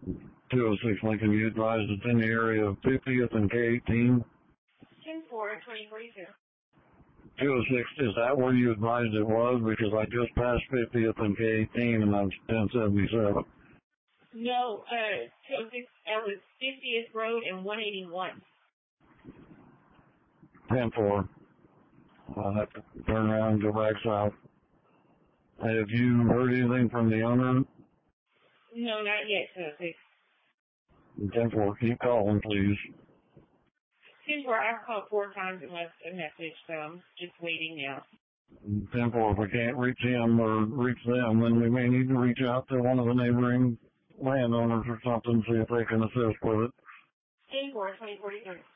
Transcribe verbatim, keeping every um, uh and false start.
two oh six Lincoln, you advised it's in the area of fiftieth and K eighteen. ten four, twenty forty-two. two oh six, is that where you advised it was? Because I just passed fiftieth and K eighteen and I'm ten seventy-seven. No, uh, two oh six, that was fiftieth Road and one eighty-one. ten four. I'll have to turn around and go back south. Have you heard anything from the owner? No, not yet, two oh six. ten four, keep calling, please. ten four, I've called four times and left a message, so I'm just waiting now. ten four, if we can't reach him or reach them, then we may need to reach out to one of the neighboring landowners or something, see if they can assist with it. ten four, twenty forty-three.